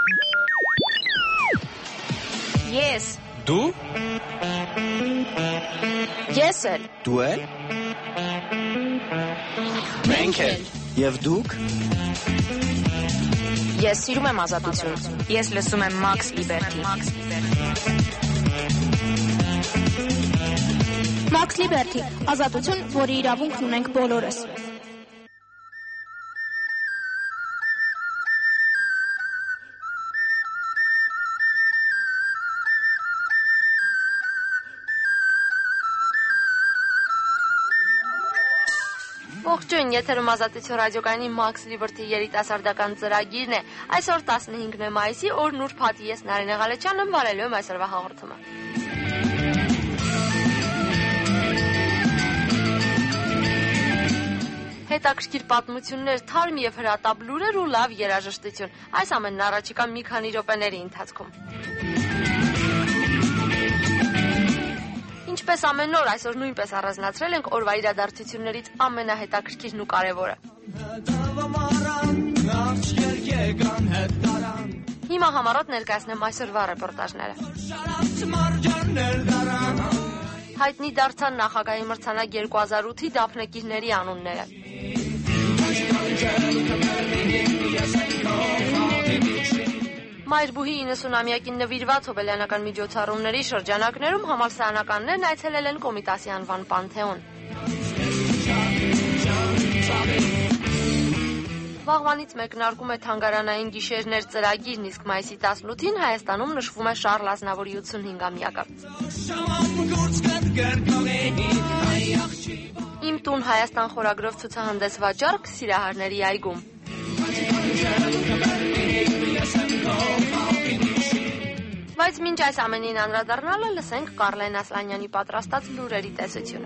Ես։ Դու։ Ես էլ։ Դու էլ։ Մենք էլ։ Եվ դուք։ Ես սիրում եմ ազատություն։ Ես լսում եմ Max Liberty։ Max Liberty, ազատություն, որի իրավունքն ունենք բոլորս։ Ողջույն, եթերում ազատություն ռադիոկայանի Max Liberty երիտասարդական ծրագիրն է։ Այսօր 15 մայիսի օրն ուրբաթ ես Նարինե Ղալեչյանը վարելու եմ այսօրվա հաղորդումը։ Հետաքրքիր պատմություններ, թարմ եւ հրատապ լուրեր ու լավ երաժշտություն։ Այս ամենն առաջիկա մի քանի րոպեների ընթացքում։ Ինչպես ամեն օր, այսօր նույնպես առանձնացրել ենք օրվա իրադարձություններից ամենահետաքրքիրն ու կարևորը։ Հիմա համառոտ ներկայացնեմ այսօրվա ռեպորտաժները։ Հայտնի դարձան նախագահի մրցանակ 2008-ի դափնեկիրների անունները։ Մայրբուհի 90-ամյակին նվիրված հոբելյանական միջոցառումների շրջանակներում համալսարանականներն այցելել են Կոմիտասի անվան Պանթեոն։ Վաղվանից մեկնարկում է թանգարանային գիշերներ ծրագիրն, իսկ մայիսի 18-ին Հայաստանում նշվում է Շառլ Ազնավուրի 85-ամյակը։ Իմ տուն Հայաստան խորագրով ցուցահանդես վաճառք Սիրահարների այգում։ Բայց մինչ այս ամենին անդրադառնալը լսենք Կարլեն Ասլանյանի պատրաստած լուրերի տեսությունը։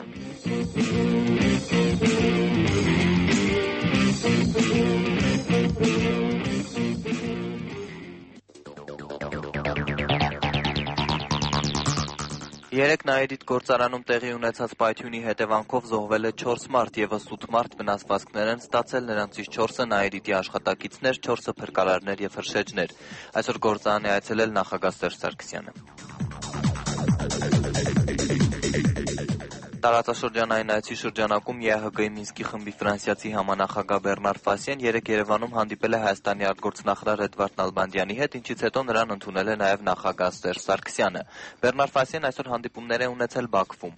Երեկ Նաիրիդ գործարանում տեղի ունեցած պայթյունի հետևանքով զոհվել է 4 մարդ, ևս 8 մարդ վնասվածքներ են ստացել, նրանցից 4-ը Նաիրիդի աշխատակիցներ, 4-ը փրկարարներ եւ հրշեջներ։ Այսօր գործարան է այցելել նախագահ Սերժ Սարգսյանը։ Տարածաշրջանային այցի շրջանակում ԵԱՀԿ-ի Մինսկի խմբի ֆրանսիացի համանախագահ Բեռնար Ֆասիեն երեկ Երևանում հանդիպել է Հայաստանի արտգործնախարար Էդվարդ Նալբանդյանի հետ, ինչից հետո նրան ընդունել է նաև նախագահ Սերժ Սարգսյանը։ Բեռնար Ֆասիեն այսօր հանդիպումներ է ունեցել Բաքվում։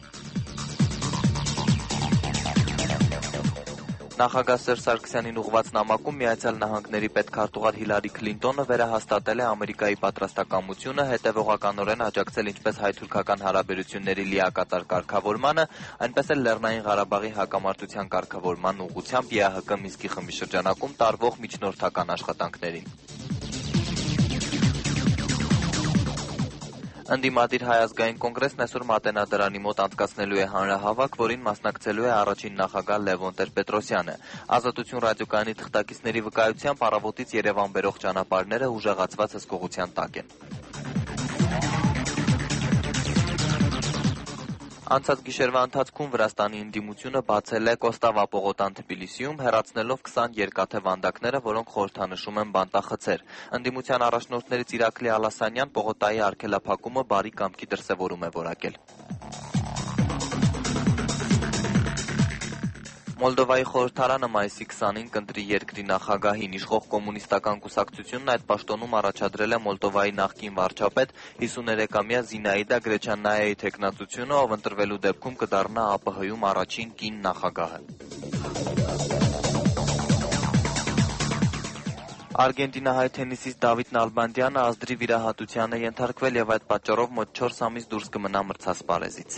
Նախագահ Սերժ Սարգսյանին ուղղված նամակում Միացյալ Նահանգների պետքարտուղար Հիլարի Քլինտոնը վերահաստատել է Ամերիկայի պատրաստակամությունը հետևողականորեն աջակցել ինչպես հայ-թուրքական հարաբերությունների լիակատար կարգավորմանը, այնպես էլ Լեռնային Ղարաբաղի հակամարտության կարգավորման ուղղությամբ ԵԱՀԿ Մինսկի խմբի շրջանակում տարվող միջնորդական աշխատանքներին։ Ընդդիմադիր Հայ ազգային կոնգրեսն այսօր Մատենադարանի մոտ անցկացնելու է հանրահավաք, որին մասնակցելու է առաջին նախագահ Լևոն Տեր-Պետրոսյանը։ Ազատություն ռադիոկայանի թղթակիցների վկայությամբ առավոտից Երևան բերող ճանապարհները ուժեղացված հսկողության տակ են։ Անցած գիշերվա ընթացքում Վրաստանի ընդդիմությունը բացել է Կոստավ-Ապողոտան Թբիլիսիում, հեռացնելով 20 երկաթե վանդակները, որոնք խորհրդանշում են բանտախցեր։ Ընդդիմության առաջնորդներից Իրակլի Ալասանյան Պողոտայի արգելափակումը բարի կամքի դրսևորում է որակել։ Մոլդովայի խորհրդարանը մայիսի 20-ին կընտրի երկրի նախագահին, իշխող կոմունիստական կուսակցությունն այդ պաշտոնում առաջադրել է Մոլդովայի նախկին վարչապետ 53-ամյա Զինայդա Գրեչանայայի թեկնածությունը, ով ընտրվելու դեպքում կդառնա ԱՊՀ-ում առաջին կին նախագահը։ Արգենտինահայ թենիսիստ Դավիթ Նալբանդյանը ազդրի վիրահատության է ենթարկվել եւ այդ պատճառով մոտ 4 ամիս դուրս կմնա մրցասպարեզից։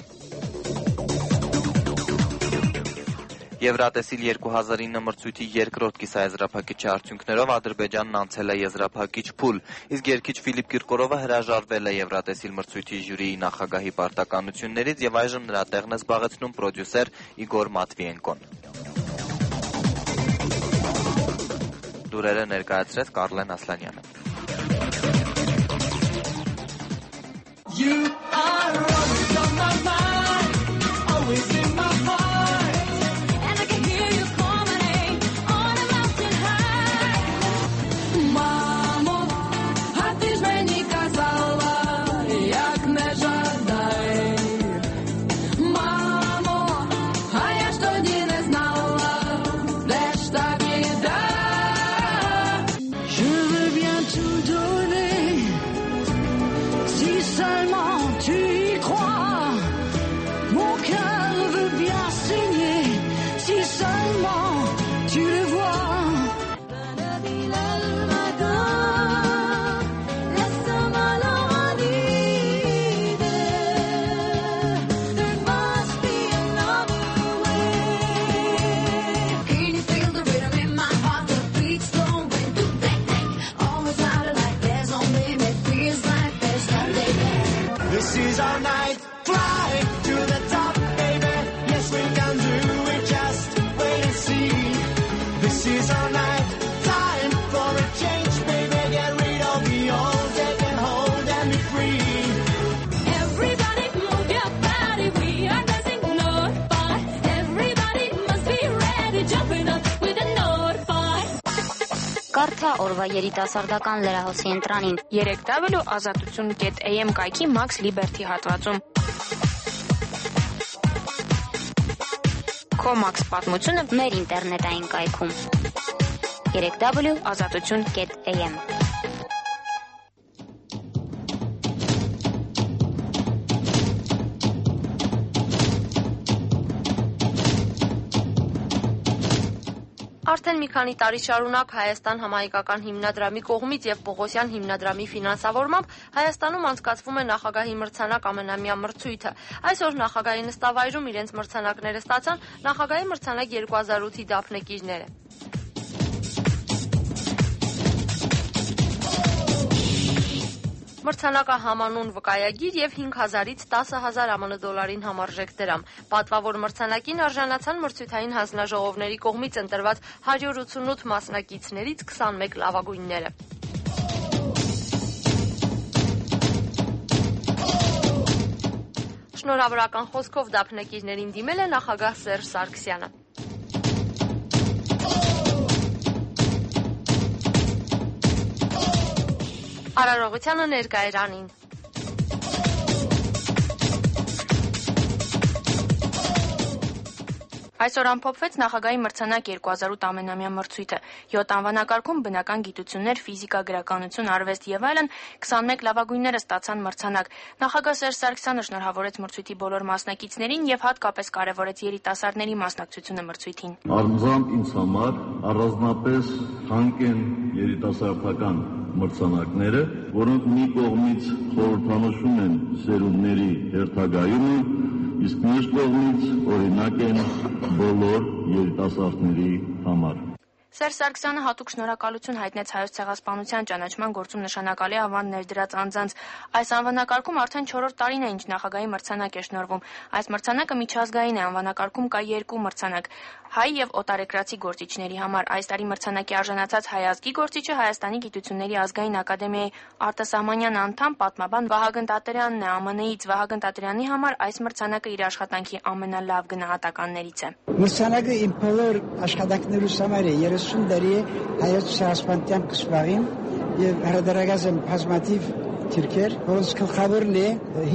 Եվրատեսիլ 2009 մրցույթի երկրորդ կիսաեզրափակիչի արդյունքներով Ադրբեջանն անցել է եզրափակիչ փուլ, իսկ երգիչ Ֆիլիպ Կիրկորովը հրաժարվել է Եվրատեսիլ մրցույթի ժյուրիի նախագահի պարտականություններից եւ այժմ նրա տեղն է զբաղեցնում պրոդյուսեր Իգոր Մատվիենկոն։ Լուրերը ներկայացրեց Կարլեն Ասլանյանը։ You are always on my mind, always in my heart. Ուղղորդա օրվա երիտասարդական լրահոսի ընտրանին 3w.azatutun.am կայքի Max Liberty հատվածում։ Քո Max պատմությունը մեր ինտերնետային կայքում 3w.azatutun.am Արդեն մի քանի տարի շարունակ Հայաստան համահայկական հիմնադրամի կողմից եւ Պողոսյան հիմնադրամի ֆինանսավորմամբ Հայաստանում անցկացվում է նախագահի մրցանակ ամենամյա մրցույթը։ Այսօր նախագահի նստավայրում իրենց մրցանակները ստացան նախագահի մրցանակ 2008-ի դափնեկիրները։ Մրցանակը համանուն վկայագիր եւ 5000-ից 10000 ԱՄՆ դոլարին համարժեք դրամ։ Պատվավոր մրցանակին արժանացան մրցութային հանձնաժողովների կողմից ընտրված 188 մասնակիցներից 21 լավագույնները։ Շնորհավորական խոսքով դափնեկիրներին դիմել է նախագահ Սերժ Սարգսյանը։ Արարողությանը ներկա էր Անին։ Այսօր ամփոփվեց նախագահի մրցանակ 2008 ամենամյա մրցույթը։ 7 անվանակարգում բնական գիտություններ, ֆիզիկա, գրականություն, արվեստ եւ այլն 21 լավագույնները ստացան մրցանակ։ Նախագահ Սերժ Սարգսյանը շնորհավորեց մրցույթի բոլոր մասնակիցներին եւ հատկապես կարեւորեց երիտասարդների մասնակցությունը մրցույթին։ Առանձամբ ինձ համար առանձնապես թանկ են երիտասարդական մրցանակները, որոնք մի կողմից խորհրդանշում են սերունդների հերթագայումը, իսկ մյուս կողմից օրինակ են բոլոր երիտասարդների համար։ Սերժ Սարգսյանը հատուկ շնորհակալություն հայտնեց Հայոց ցեղասպանության ճանաչման գործում նշանակալի ավանդ ներդրած անձանց։ Այս անվանակարգում արդեն 4-րդ տարին է, ինչ նախագահի մրցանակ է շնորհվում։ Այս մրցանակը միջազգային է, անվանակարգում կա 2 մրցանակ՝ հայ եւ օտարերկրացի գործիչների համար։ Այս տարի մրցանակի արժանացած հայ ազգի գործիչը Հայաստանի Գիտությունների ազգային ակադեմիայի արտասահմանյան անդամ պատմաբան Վահագն Տատրյանն է։ ԱՄՆ-ից Վահագն Տատրյանի համար այս մրցանակը իր աշխատանքի ամենալավ գնահատականներից է։ Մրցանակը իմ բոլոր աշխատանքներուս համար է 30 տարի է հայոց ցեղասպանության կսպարին եւ հրադարագազ եմ բազմաթիվ թիրքեր, որոնց գլխավորն է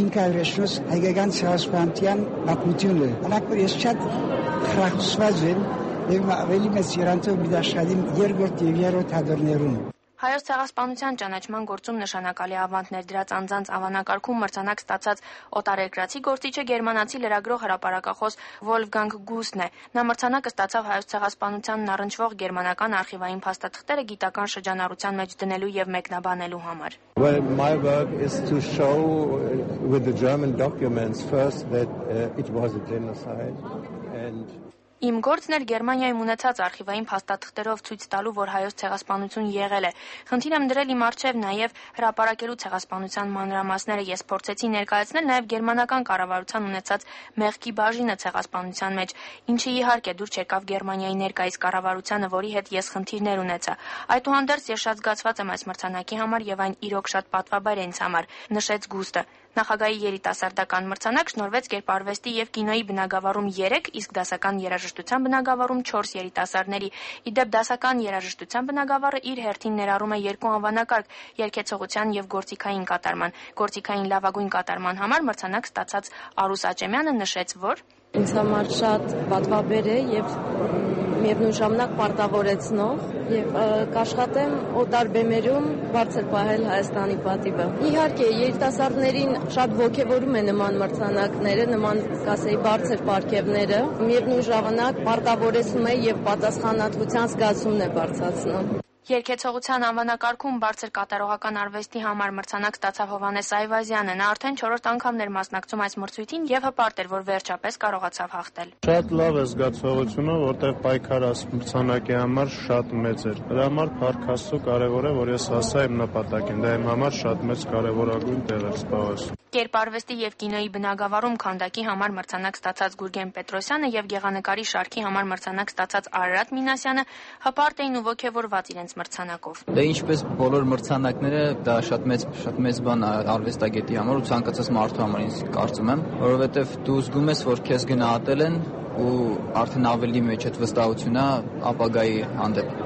500 հայկական ցեղասպանության պատմությունը։ Անակոր ես շատ խրախուսված եմ եւ ավելի մեծ երանտով դաշնադիմ երկրորդ եւ երրորդ հադորներում։ Հայոց ցեղասպանության ճանաչման գործում նշանակալի ավանդ ներդրած անձանց անվանակարգում մրցանակ ստացած օտարերկրացի գործիչը գերմանացի լրագրող հրապարակախոս Վոլֆգանգ Գուսն է։ Նա մրցանակը ստացավ հայոց ցեղասպանությանն առնչվող գերմանական արխիվային փաստաթղթերը գիտական շրջանառության մեջ դնելու եւ մեկնաբանելու համար։ Well, my work is to show with the German documents first that it was a genocide and Իմ գործն էր Գերմանիայում ունեցած արխիվային փաստաթղթերով ցույց տալու, որ հայոց ցեղասպանություն եղել է։ Խնդիր եմ դրել իմ առջև նաև հրապարակելու ցեղասպանության մանրամասները։ Ես փորձեցի ներկայացնել նաև գերմանական կառավարության ունեցած մեղքի բաժինը ցեղասպանության մեջ, ինչը իհարկե դուր չեկավ Գերմանիայի ներկայիս կառավարությանը, որի հետ ես խնդիրներ ունեցա։ Այդուհանդերձ ես շատ զգացված եմ այս մրցանակի համար եւ այն իրոք շատ պատվաբար է ինձ համար, նշեց Գուստը։ Նախագահի երիտասարդական մրցանակ շնորհվեց կերպարվեստի եւ կինոյի բնագավառում 3, իսկ դասական երաժշտության բնագավառում 4 երիտասարդների։ Իդեպ դասական երաժշտության բնագավառը իր հերթին ներառում է 2 անվանակարգ՝ երգեցողության եւ գործիքային կատարման։ Գործիքային լավագույն կատարման համար մրցանակ ստացած Արուս Աճեմյանը նշեց, որ ինձ համար շատ պատվաբեր է եւ միևնույն ժամանակ պարտավորեցնող եւ կաշխատեմ օտար բեմերում բարձր պահել Հայաստանի պատիվը։ Իհարկե, երիտասարդներին շատ ոգևորում է նման մրցանակները, նման կասեի բարձր պարգևները։ Միևնույն ժամանակ պարտավորեցնում է եւ պատասխանատվության զգացումն է բարձրացնում։ Երգեցողության անվանակարգում բարձր կատարողական արվեստի համար մրցանակ ստացավ Հովհաննես Այվազյանը։ Նա արդեն 4-րդ անգամն էր մասնակցում այս մրցույթին եւ հպարտ էր, որ վերջապես կարողացավ հաղթել։ Շատ լավ է զգացողությունը, որտեղ պայքարը մրցանակի համար շատ մեծ էր։ Դրա համար Փառք Աստծո կարևոր է, որ ես հասա իմ նպատակին։ Դա իմ համար շատ մեծ կարևորագույն տեղ էր զբաղված։ Կերպարվեստի եւ կինոյի բնագավառում քանդակի համար մրցանակ ստացած Գուրգեն Պետրոսյանը եւ գեղանկարի շարքի համար մրցանակ ստացած Արարատ Մինասյանը հպարտ էին ու ոգևորված իրենց մրցանակով։ Դե ինչպես բոլոր մրցանակները, դա շատ մեծ բան արվեստագետի համար ու ցանկացած մարդու համար ինձ կարծում եմ, որովհետեւ դու զգում ես, որ քեզ գնահատել են ու արդեն ավելի մեջ այդ վստահությունա ապագայի հանդեպ։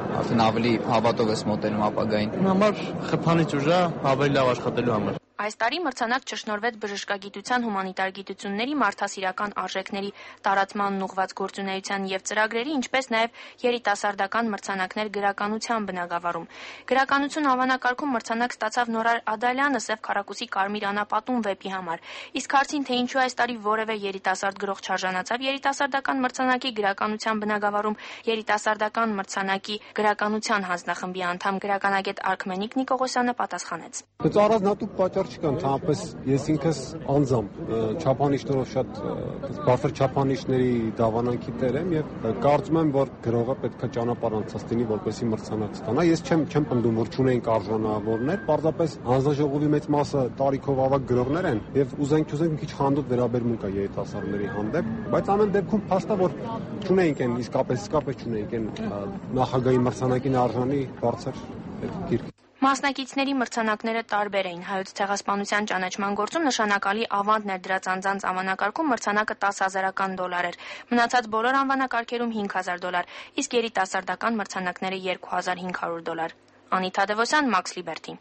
արդեն ավելի հավատով ես մոտենում ապագային։ Համար խթանիչ ուժ է ավելի լավ աշխատելու համար։ Այս տարի մրցանակ չշնորհվեց բժշկագիտության, հումանիտար գիտությունների, մարդասիրական արժեքների տարածմանն ուղղված գործունեության եւ ծրագրերի, ինչպես նաեւ երիտասարդական մրցանակներ գրականության բնագավառում։ Գրականություն հավանակարգում մրցանակ ստացավ Նորար Ադալյանը Սև քառակուսի Կարմիր անապատում վեպի համար։ Իսկ հարցին, թե ինչու այս տարի որևէ երիտասարդ գրող չարժանացավ երիտասարդական մրցանակի գրականության բնագավառում, երիտասարդական մրցանակի գրականության հանձնախմբի անդամ գրականագետ Արքմենիկ Նիկողոսյանը պատասխանեց. Բայց առանձնատուփ պատճառ չկան, ցանկապես ես ինքս անձամբ չափանիշներով շատ բարձր չափանիշների դավանանքի տեր եմ եւ կարծում եմ, որ գրողը պետք է ճանապարհ անցած լինի, որպեսզի մրցանակ ստանա։ Ես չեմ պնդում, որ չունենք արժանավորներ, պարզապես հանձնաժողովի մեծ մասը տարիքով ավագ գրողներ են եւ ուզենք մի քիչ խանդոտ վերաբերմունք կա երիտասարդների հանդեպ, բայց ամեն դեպքում փաստ է, որ չունենք են իսկապես չունենք են նախագահի մրցանակին արժանի բարձր գիրք։ Մասնակիցների մրցանակները տարբեր էին։ Հայոց ցեղասպանության ճանաչման գործում նշանակալի ավանդ ներդրած անձանց անվանակարգում մրցանակը $10,000 էր։ Մնացած բոլոր անվանակարգերում $5,000, իսկ երիտասարդական մրցանակները $2,500։ Անիթա Դևոսյան, Մաքս Լիբերթի։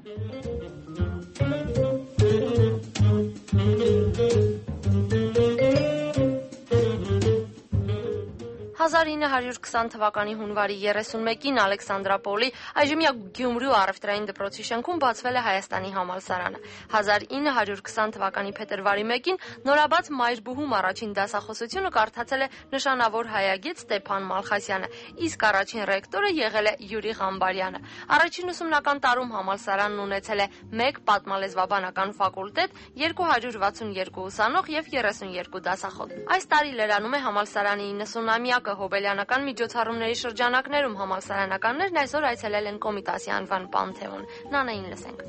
1920 թվականի հունվարի 31-ին Ալեքսանդրապոլի այժմյա Գյումրու առևտրային դպրոցի շենքում բացվել է Հայաստանի համալսարանը։ 1920 թվականի փետրվարի 1-ին նորաբաց Մայրբուհում առաջին դասախոսությունը կարդացել է նշանավոր հայագետ Ստեփան Մալխասյանը, իսկ առաջին ռեկտորը եղել է Յուրի Ղամբարյանը։ Առաջին ուսումնական տարում համալսարանն ունեցել է 1 պատմալեզվաբանական ֆակուլտետ, 262 ուսանող եւ 32 դասախոս։ Այս տարի լրանում է համալսարանի 90-ամյակը հոբելյանական միջոցառումների շրջանակներում համալսարանականներն այսօր այցելել են Կոմիտասի անվան Պանթեոն։ Նանային լսենք։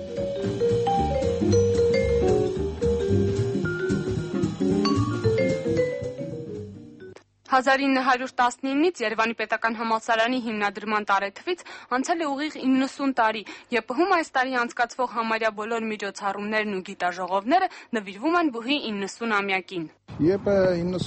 1919-ից Երևանի պետական համալսարանի հիմնադրման տարեթվից անցել է ուղիղ 90 տարի, եւ ՀՀ այս տարի անցկացվող համարյա բոլոր միջոցառումներն ու գիտաժողովները նվիրվում են բուհի 90-ամյակին։ ԵՊ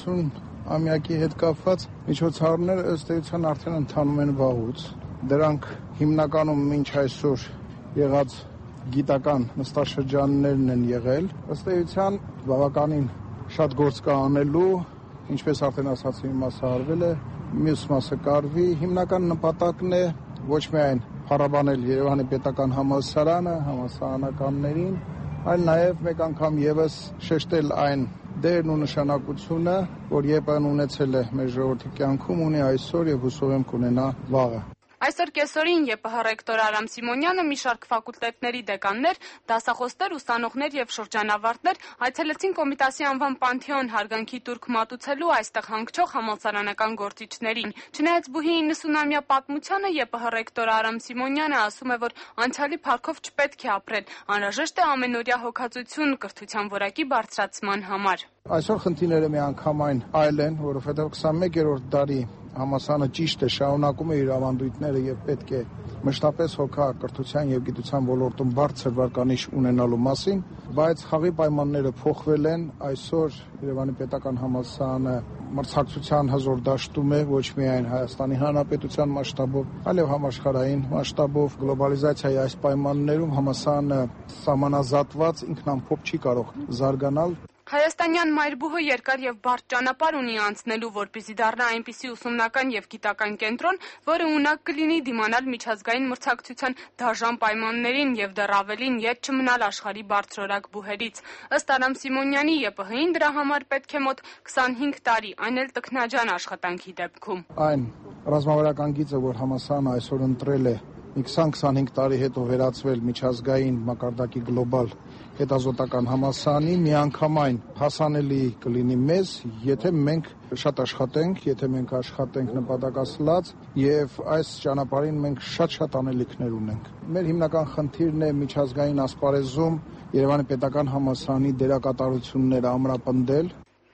90-ամյակի հետ կապված միջոցառումները ըստ էության արդեն ընթանում են վաղուց։ Դրանք հիմնականում մինչ այսօր եղած գիտական նստաշրջաններն են եղել։ Ըստ էության բավականին շատ գործ կա անելու, ինչպես արդեն ասացի, մի մասը արվել է, մյուս մասը կարվի։ Հիմնական նպատակն է ոչ միայն փառաբանել Երևանի պետական համալսարանը, համալսարանականներին, այլ նաև մեկ անգամ եւս շեշտել այն դերն ու նշանակությունը, որ ԵՊ-ն ունեցել է մեր ժողովրդի կյանքում, ունի այսօր եւ հուսով եմ կունենա վաղը։ Այսօր կեսօրին ԵՊՀ ռեկտոր Արամ Սիմոնյանը, մի շարք ֆակուլտետների դեկաններ, դասախոսներ, ուսանողներ եւ շրջանավարտներ այցելեցին Կոմիտասի անվան Պանթեոն հարգանքի տուրք մատուցելու այստեղ հանգչող համալսարանական գործիչներին։ Չնայած բուհի 90-ամյա պատմությանը ԵՊՀ ռեկտոր Արամ Սիմոնյանը ասում է, որ անցյալի փառքով չպետք է ապրել, անհրաժեշտ է ամենօրյա հոգացություն կրթության որակի բարձրացման համար։ Այսօր խնդիրները միանգամայն այլ են, որովհետեւ 21-րդ դարի համալսարանը ճիշտ է շարունակում է իր ավանդույթները եւ պետք է մշտապես հոգա կրթության եւ գիտության ոլորտում բարձր վարկանիշ ունենալու մասին, բայց խաղի պայմանները փոխվել են։ Այսօր Երևանի պետական համալսարանը մրցակցության հզոր դաշտում է ոչ միայն Հայաստանի Հանրապետության մասշտաբով, այլև համաշխարհային մասշտաբով։ Գլոբալիզացիայի այս պայմաններում համալսարանը սահմանազատված ինքնամփոփ չի կարող զարգանալ։ Հայաստանյան Մայրբուհը երկար եւ բարդ ճանապարհ ունի անցնելու, որպեսզի դառնա այնպիսի ուսումնական եւ գիտական կենտրոն, որը ունակ կլինի դիմանալ միջազգային մրցակցության դաժան պայմաններին եւ դեռ ավելին ետ չմնալ աշխարհի բարձրորակ բուհերից։ Ըստ Արամ Սիմոնյանի ԵՊՀ-ին դրա համար պետք է մոտ 25 տարի, այն էլ տքնաջան աշխատանքի դեպքում։ Այն ռազմավարական գիծը, որ համալսարանը այսօր ընտրել է, 20-25 տարի հետո վերածվել միջազգային մակարդակի գլոբալ հետազոտական համալսարանի, միանգամայն հասանելի կլինի մեզ, եթե մենք շատ աշխատենք, եթե մենք աշխատենք նպատակասլաց եւ այս ճանապարհին մենք շատ անելիքներ ունենք։ Մեր հիմնական խնդիրն է միջազգային ասպարեզում Երևանի պետական համալսարանի դերակատարությունները ամրապնդել։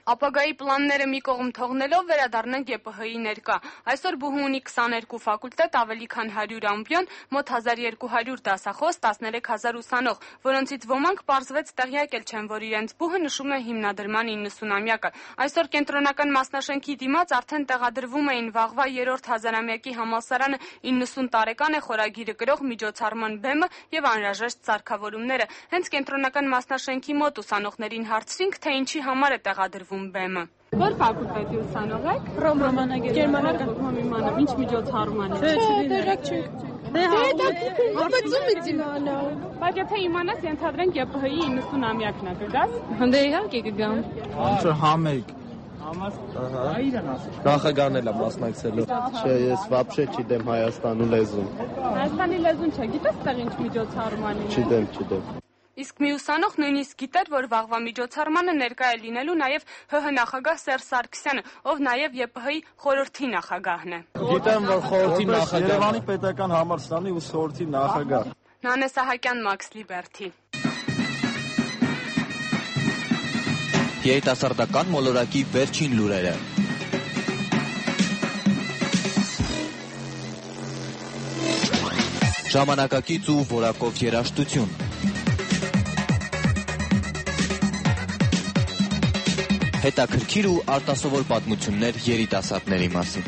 Ապագայի պլանները մի կողմ թողնելով վերադառնանք ԵՊՀ-ի ներկա։ Այսօր Բուհու ունի 22 ֆակուլտետ, ավելի քան 100 ամբիոն, մոտ 1200 դասախոս, 13000 ուսանող, որոնցից ոմանք պարզվեց տեղյակ էլ չեն, որ իրենց բուհը նշում է հիմնադրման 90-ամյակը։ Այսօր կենտրոնական մասնաշենքի դիմաց արդեն տեղադրվում էին վաղվա 3-րդ հազարամյակի համալսարանը 90 տարեկան է խորագիրը կրող միջոցառման բեմը եւ անհրաժեշտ սարքավորումները։ Հենց կենտրոնական մասնաշենքի մոտ ուսանողներին հարցրինք, թե ինչի համար է տեղադրվում բեմը։ Որ ֆակուլտետի ուսանող եք։ Գերմանական ինչ միջոցառման է։ Բայց եթե իմանաս, ենթադրենք ԵՊՀ-ի 90-ամյակն է, կգաս։ Հնդե իհարկե կգամ։ Ոնց է համերգ։ Նախագահն էլ է մասնակցելու։ Չէ, ես вообще չգիտեմ Հայաստանու լեզուն։ Հայաստանի լեզուն չէ, գիտես տեղ ինչ միջոցառման է։ Չգիտեմ։ Իսկ մի ուսանող նույնիսկ գիտեր, որ վաղվա միջոցառմանը ներկա է լինելու նաև ՀՀ նախագահ Սերժ Սարգսյանը, ով նաև ԵՊՀ-ի խորհրդի նախագահն է։ Գիտեմ, որ խորհրդի նախագահ։ Երևանի պետական համալսարանի ուսուցչի նախագահ։ Նանե Սահակյան, Մաքս Լիբերթի։ Երիտասարդական մոլորակի վերջին լուրերը։ Ժամանակակից ու որակով երաժշտություն։ Հետաքրքիր ու արտասովոր պատմություններ երիտասարդների մասին։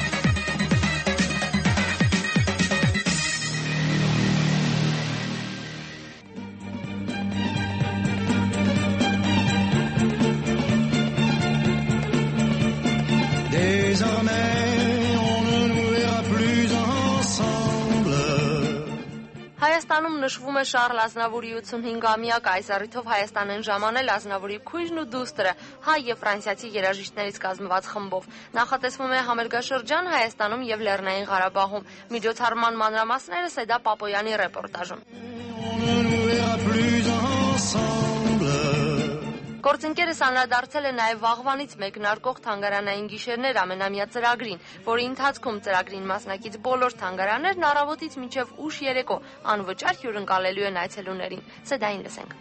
Հայաստանում նշվում է Շառլ Ազնավուրի 85-ամյակը, այս առիթով Հայաստան են ժամանել Ազնավուրի քույրն ու դուստրը, հայ եւ ֆրանսիացի երաժիշտներից կազմված խմբով։ Նախատեսվում է համերգաշրջան Հայաստանում եւ Լեռնային Ղարաբաղում։ Միջոցառման մանրամասները Սեդա Պապոյանի ռեպորտաժում։ Գործընկերս անդրադարձել է նաև վաղվանից մեկնարկող թանգարանային գիշերներ ամենամյա ծրագրին, որի ընթացքում ծրագրին մասնակից բոլոր թանգարաններն առավոտից մինչև ուշ երեկո անվճար հյուրընկալելու են այցելուներին։ Սեդային լսենք։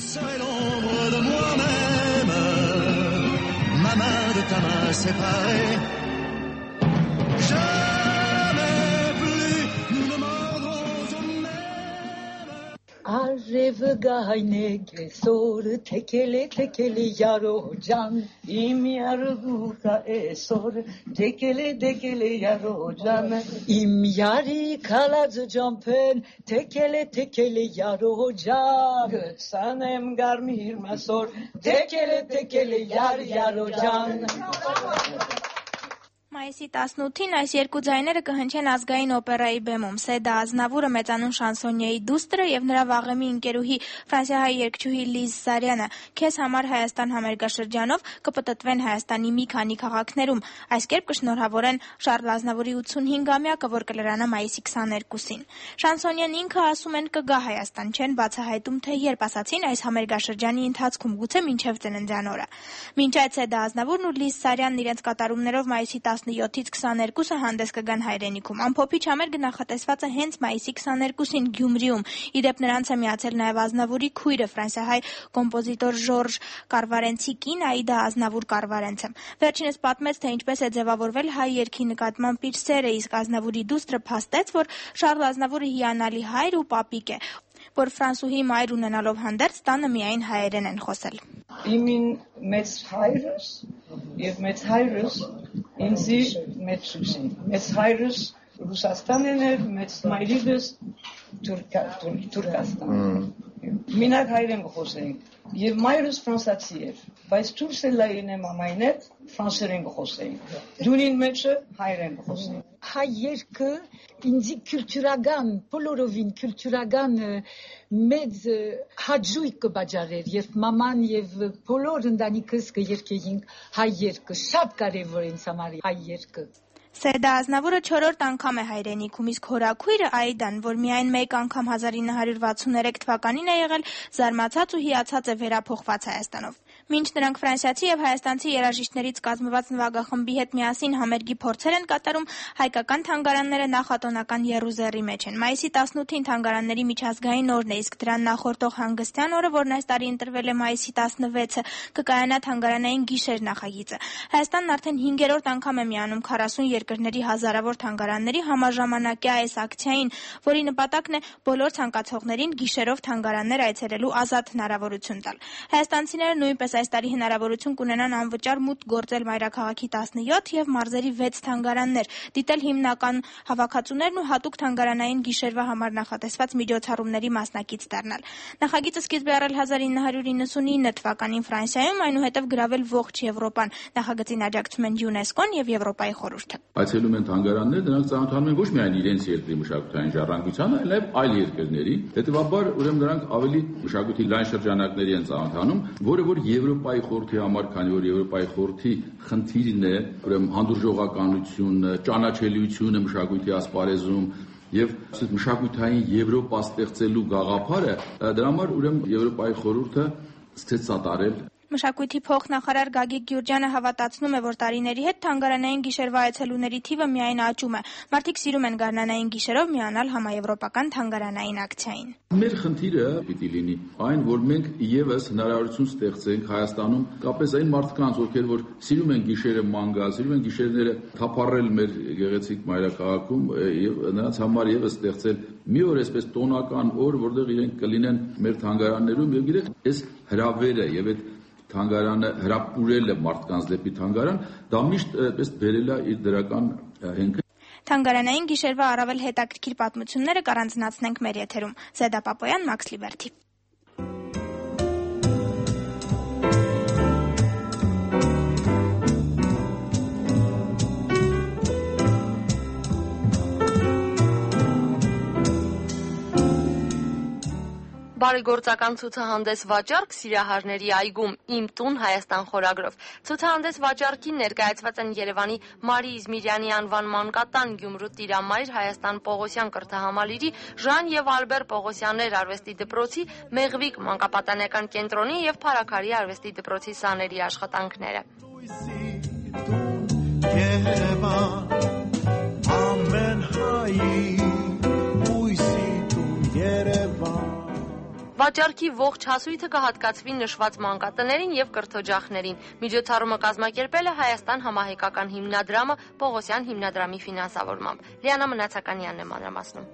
Արևը գայնեք այսօր թեկել է յարո ջան իմ յարուկա այսօր թեկել է յարո ջան իմ յարի քալած ջամփեն թեկել է յարո ջան գցանեմ գարմիր մասոր թեկել է յարո ջան Մայիսի 18-ին այս երկու ձայները կհնչեն ազգային օպերայի բեմում։ Սեդա Ազնավուրը մեծանուն շանսոնիեի դուստրը եւ նրա վաղեմի ընկերուհի ֆրանսիահայ երգչուհի Լիզ Սարյանը քեզ համար Հայաստան համերգաշրջանով կպտտվեն Հայաստանի մի քանի քաղաքներում։ Այս կերպ կշնորհավորեն Շառլ Ազնավուրի 85-ամյակը, որ կլրանա մայիսի 22-ին։ Շանսոնիեն ինքը ասում են կգա Հայաստան, չեն բացահայտում թե երբ, ասացին այս համերգաշրջանի ընթացքում, գուցե մինչև ծննդյան օրը։ Մինչ այդ Սեդա Ազնավուրն ու Լիզ Սարյանն իրենց կատարումներով մայիսի 17-ից 22-ը հանդես կգան հայրենիքում։ Ամփոփիչ համերգը նախատեսված է հենց մայիսի 22-ին Գյումրիում։ Իդեպ նրանց է միացել նաև Ազնավուրի քույրը, ֆրանսիահայ կոմպոզիտոր Ժորժ Կարվարենցի կին Աիդա Ազնավուր Կարվարենցը։ Վերջինս պատմեց, թե ինչպես է ձևավորվել հայ երգի նկատմամբ իր սերը, իսկ Ազնավուրի դուստրը փաստեց, որ Շառլ Ազնավուրը հիանալի հայր ու պապիկ է, որ ֆրանսուհի մայր ունենալով հանդերձ տանը միայն հայերեն են խոսել։ Իմին մեծ հայրս եւ մեծ հայրս ինձի մեծ սուսին։ Մեծ հայրս Ռուսաստանն էր, մեծ մայրիկս Թուրքաստան։ Մինակ հայերեն խոսեինք։ Եվ մայրս ֆրանսացի էր, բայց դուրս լայինը մամային հետ ֆրանսերեն խոսեինք։ Դունին մեջը հայերեն խոսեինք։ Հայ երգը ինձի քուլտուրական, բոլորովին քուլտուրական մեծ հաջույք կբաժարեր, երբ մաման եւ բոլոր ընտանիքս կերկեինք հայ երգը, շատ կարեւոր է ինձ համար հայ երգը։ Սեդա Ազնավուրը 4-րդ անգամ է հայրենիքում, իսկ հորաքույրը Աիդան, որ միայն մեկ անգամ 1963 թվականին է եղել, զարմացած ու հիացած է վերափոխված Հայաստանով։ Մինչ նրանք ֆրանսիացի եւ հայաստանցի երաժիշտներից կազմված նվագախմբի հետ միասին համերգի փորձեր են կատարում, հայկական թանգարանները նախատոնական եռուզեռի մեջ են։ Մայիսի 18-ին թանգարանների միջազգային օրն է, իսկ դրան նախորդող հանգստյան օրը, որն այս տարի ընտրվել է մայիսի 16-ը, կկայանա թանգարանային գիշեր նախագիծը։ Հայաստանն արդեն 5-րդ անգամ է միանում 40 երկրների հազարավոր թանգարանների համաժամանակյա այս ակցիային, որի նպատակն է բոլոր ցանկացողներին գիշերով թանգարաններ այցելելու ազատ հնարավորություն տալ։ Հայաստանցիները նույնպես այս տարի հնարավորություն կունենան անվճար մուտք գործել մայրաքաղաքի 17 եւ մարզերի 6 թանգարաններ, դիտել հիմնական հավաքածուներն ու հատուկ թանգարանային գիշերվա համար նախատեսված միջոցառումների մասնակից դառնալ։ Նախագիծը սկիզբ է առել 1999 թվականին Ֆրանսիայում, այնուհետև գրավել ողջ Եվրոպան։ Նախագծին աջակցում են ՅՈՒՆԵՍԿՕ-ն եւ Եվրոպայի խորհուրդը։ Այցելում են թանգարաններ, դրանք ծանոթանում են ոչ միայն իրենց երկրի մշակութային ժառանգությանը, այլև այլ երկրների։ Հետևաբար, ուրեմն նրանք ավելի մշակույթի լայն շրջանակների են ծանոթանում, որը որ Եվրոպայի խորհրդի համար, քանի որ Եվրոպայի խորհրդի խնդիրն է, ուրեմն հանդուրժողականությունը, ճանաչելիությունը մշակույթի ասպարեզում եւ մշակութային Եվրոպա ստեղծելու գաղափարը, դրա համար ուրեմն Եվրոպայի խորհուրդը սկսեց սատարել։ Մշակույթի փոխնախարար Գագիկ Գյուրջյանը հավատացնում է, որ տարիների հետ թանգարանային գիշերվա այցելուների թիվը միայն աճում է։ Մարդիկ սիրում են գարնանային գիշերով միանալ համաեվրոպական թանգարանային ակցիային։ Մեր խնդիրը պիտի լինի այն, որ մենք եւս հնարավորություն ստեղծենք Հայաստանում կապես այն մարդկանց, ովքեր որ սիրում են գիշերը ման գալ, սիրում են գիշերները թափառել մեր գեղեցիկ մայրաքաղաքում եւ նրանց համար եւս ստեղծել մի օր այսպես տոնական օր, որտեղ իրենք կլինեն մեր թանգարաններում եւ գիտեք, այս հրավերը եւ այդ թանգարանը հրապուրելը մարդկանց դեպի թանգարան, դա միշտ այդպես բերել է իր դրական հենքը։ Թանգարանային գիշերվա առավել հետաքրքիր պատմությունները կառանձնացնենք մեր եթերում։ Զեդա Պապոյան, Մաքս Լիբերթի։ Բարեգործական ցուցահանդես վաճառք Սիրահարների այգում «Իմ տուն Հայաստան» խորագրով։ Ցուցահանդես վաճառքին ներկայացված են Երևանի Մարի Իզմիրյանի անվան մանկատան, Գյումրու Տիրամայր Հայաստան Պողոսյան կրթահամալիրի, Ժան եւ Ալբեր Պողոսյաններ արվեստի դպրոցի, Մեղվիկ մանկապատանեկան կենտրոնի եւ Փարաքարի արվեստի դպրոցի սաների աշխատանքները։ Վաճառքի ողջ հասույթը կհատկացվի նշված մանկատներին եւ կրթօջախներին։ Միջոցառումը կազմակերպել է Հայաստան համահայկական հիմնադրամը Պողոսյան հիմնադրամի ֆինանսավորմամբ։ Լիանա Մնացականյանն է մանրամասնում։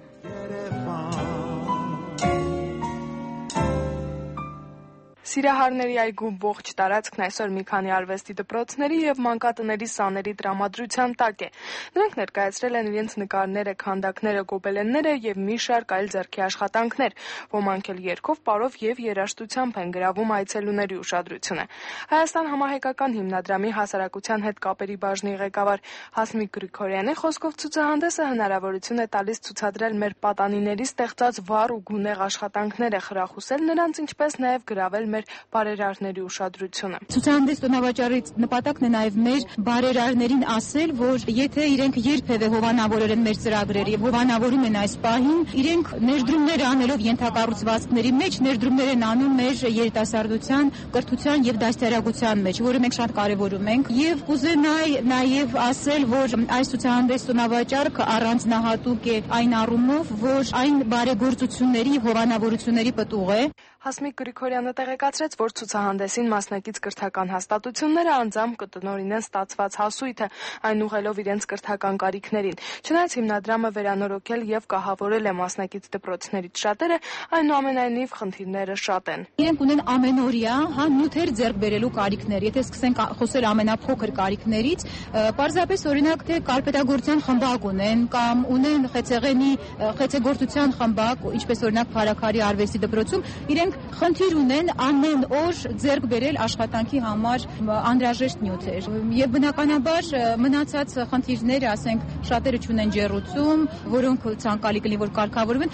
Սիրահարների այգու ողջ տարածքն այսօր մի քանի արվեստի դպրոցների եւ մանկատների սաների տրամադրության տակ է։ Նրանք ներկայացրել են իրենց նկարները, քանդակները, գոբելենները եւ մի շարք այլ ձեռքի աշխատանքներ։ Ոմանք էլ երգով, պարով եւ երաժշտությամբ են գրավում այցելուների ուշադրությունը։ Հայաստան համահայկական հիմնադրամի հասարակության հետ կապերի բաժնի ղեկավար Հասմիկ Գրիգորյանի խոսքով ցուցահանդեսը հնարավորություն է տալիս ցուցադրել մեր պատանիների ստեղծած վառ ու գունեղ աշխատանքները, խրախուսել նրանց, ինչպես նաեւ գրավել մեր բարերարների ուշադրությունը։ Ցուցահանդես տոնավաճառի նպատակն է նաև մեր բարերարներին ասել, որ եթե իրենք երբևէ հովանավորել են մեր ծրագրերը եւ հովանավորում են այս պահին, իրենք ներդրումներ անելով ենթակառուցվածքների մեջ ներդրումներ են անում մեր երիտասարդության, կրթության եւ դաստիարակության մեջ, որը մենք շատ կարեւորում ենք եւ կուզենայի նաեւ ասել, որ այս ցուցահանդես տոնավաճառքը առանձնահատուկ է այն առումով, որ այն բարեգործությունների հովանավորությունների պտուղ է։ Հասմիկ Գրիգորյանը տեղեկացրեց, որ ցուցահանդեսին մասնակից կրթական հաստատությունները անձամբ կտնօրինեն ստացված հասույթը, այն ուղղելով իրենց կրթական կարիքներին։ Չնայած հիմնադրամը վերանորոգել եւ կահավորել է մասնակից դպրոցներից շատերը, այնուամենայնիվ խնդիրները շատ են։ Իրենք ունեն ամենօրյա նյութեր ձեռք բերելու կարիքներ։ Եթե սկսենք խոսել ամենափոքր կարիքներից, պարզապես օրինակ թե կարպետագործության խմբակ ունեն կամ ունեն խեցեգործության խմբակ, ինչպես օրինակ Փարաքարի արվեստի դպրոցում, իրենք խնդիր ունեն ամեն օր ձեռք բերել աշխատանքի համար անհրաժեշտ նյութեր եւ բնականաբար մնացած խնդիրները, ասենք, շատերը չունեն ջեռուցում, որոնք ցանկալի կլինի որ կարգավորվեն։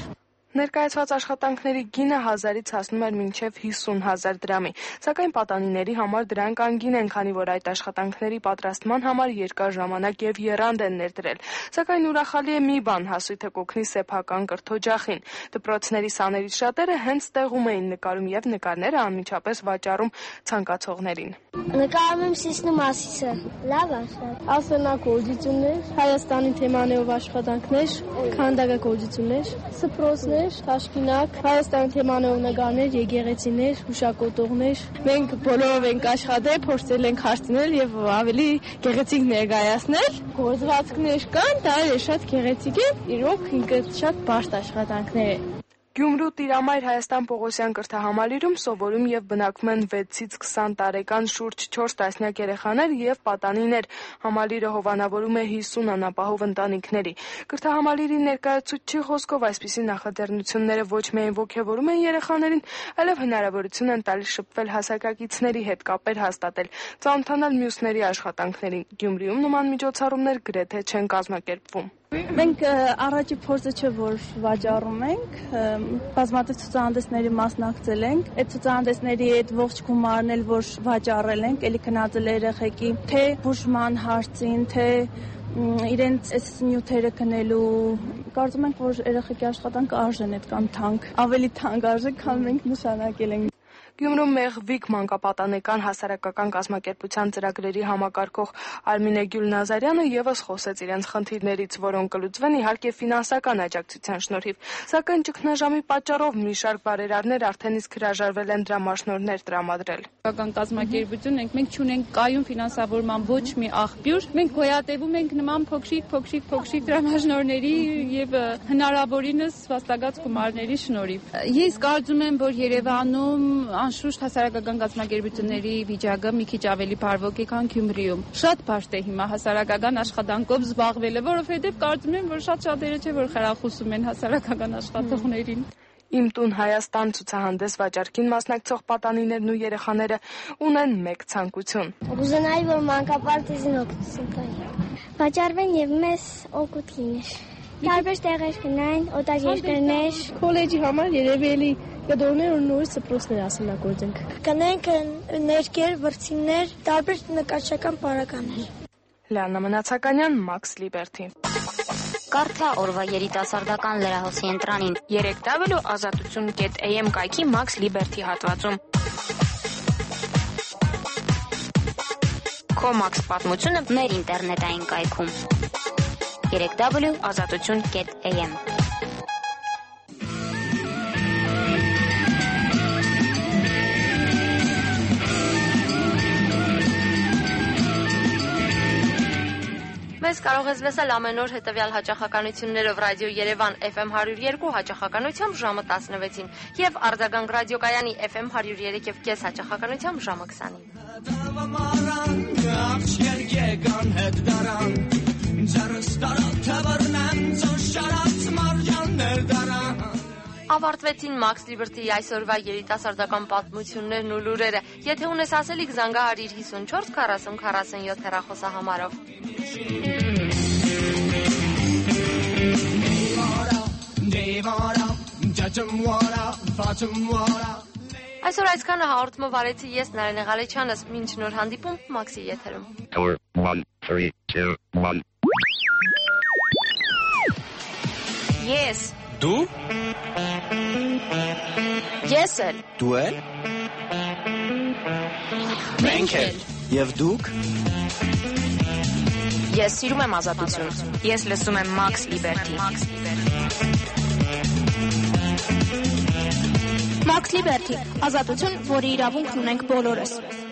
Ներկայացված աշխատանքների գինը 1000-ից հասնում էր մինչև 50,000 դրամի, սակայն պատանիների համար դրանք անգին են, քանի որ այդ աշխատանքների պատրաստման համար երկար ժամանակ եւ եռանդ են ներդրել։ Սակայն ուրախալի է մի բան, հասույթը կօգնի սեփական կրթօջախին։ Դպրոցների սաներից շատերը հենց տեղում էին նկարում եւ նկարները անմիջապես վաճառում ցանկացողներին։ Նկարում եմ Սիսնու Մասիսը։ Լավ է։ Ասենագործություններ, Հայաստանի թեմաներով աշխատանքներ, քանդակագործություններ, սփռոցներ, Թաշկինակ, Հայաստանի թեմաներով նկարներ, եկեղեցիներ, հուշակոթողներ։ Մենք բոլորով ենք աշխատել, փորձել ենք հարցնել եւ ավելի գեղեցիկ ներկայացնել։ Գործվածքներ կան, դա շատ գեղեցիկ է, իրոք ինքը շատ բարդ աշխատանքներ է։ Գյումրու Տիրամայր Հայաստան Պողոսյան կրթահամալիրում սովորում եւ բնակվում են 6-ից 20 տարեկան շուրջ 4 տասնյակ երեխաներ եւ պատանիներ։ Համալիրը հովանավորում է 50 անապահով ընտանիքների։ Կրթահամալիրի ներկայացուցչի խոսքով այսպիսի նախաձեռնությունները ոչ միայն ոգևորում են երեխաներին, այլև հնարավորություն են տալիս շփվել հասակակիցների հետ, կապեր հաստատել, ծանոթանալ մյուսների աշխատանքներին։ Գյումրիում նման միջոցառումներ գրեթե չեն կազմակերպվում։ Մենք առաջի փորձը չէ, որ վաճառում ենք, բազմաթիվ ցուցահանդեսների մասնակցել ենք, այդ ցուցահանդեսների այդ ողջ գումարն էլ որ վաճառել ենք, ելի գնացել երեխեքի թե բուժման հարցին, թե իրենց այս նյութերը գնելու, կարծում ենք, որ երեխեքի աշխատանքը արժեն այդքան թանկ, ավելի թանկ արժե, քան մենք նշանակել ենք։ Գյումրու Մեղվիկ մանկապատանեկան հասարակական կազմակերպության ծրագրերի համակարգող Արմինե Գյուլնազարյանը եւս խոսեց իրենց խնդիրներից, որոնք կլուծվեն իհարկե ֆինանսական աջակցության շնորհիվ, սակայն ճգնաժամի պատճառով մի շարք բարերարներ արդեն իսկ հրաժարվել են դրամաշնորհներ տրամադրել։ Կազմակերպություն ենք, մենք չունենք կայուն ֆինանսավորման ոչ մի աղբյուր, մենք գոյատևում ենք նման փոքրիկ դրամաշնորհների եւ հնարավորինս վաստակած գումարների շնորհիվ։ Ես կարծում եմ, որ Երևանում անշուշտ հասարակական կազմակերպությունների վիճակը մի քիչ ավելի բարվոք է, քան Գյումրիում։ Շատ բարդ է հիմա հասարակական աշխատանքով զբաղվելը, որովհետև կարծում եմ, որ շատ շատերը չէ, որ խրախուսում են հասարակական աշխատողներին։ Իմ տուն Հայաստան ցուցահանդես վաճառքին մասնակցող պատանիներն ու երեխաները ունեն մեկ ցանկություն։ Ուզենայի, որ մանկապարտեզին օգնություն տայի։ Վաճառվեն եւ մեզ օգուտ լիներ։ Տարբեր տեղեր գնային, օտար երկրներ։ Քոլեջի համար երևի էլի գդորներ ու նույն սփռոցներ ասելագործենք։ Գնենք ներկեր, վրձիններ, տարբեր նկարչական պարագաներ։ Լիաննա Մնացականյան, Max Liberty։ Կարդա օրվա երիտասարդական լրահոսի ընտրանին 3w.azatutun.am կայքի Max Liberty հատվածում։ Քո Max պատմությունը մեր ինտերնետային կայքում 3w.azatutun.am Մեզ կարող ես լսել ամեն օր հետևյալ հաճախականություններով Ռադիո Երևան FM 102 հաճախականությամբ ժամը 16-ին եւ Արձագանք ռադիոկայանի FM 103 եւ կես հաճախականությամբ ժամը 20-ին։ Ավարտվեցին Max Liberty-ի այսօրվա երիտասարդական պատմություններն ու լուրերը։ Եթե ունես ասելիք, զանգահարիր 54 40 47 հեռախոսահամարով։ Այսօր այսքանը հաղորդումը վարեցի ես Նարինե Ղալեչյանս, մինչ նոր հանդիպում Մաքսի եթերում։ 1 3 2 1 Ես Դու Ես էլ Դու էլ Մենք էլ Եվ դուք Ես սիրում եմ ազատություն։ Ես լսում եմ Max Liberty։ Max Liberty, ազատություն, որի իրավունքն ունենք բոլորս։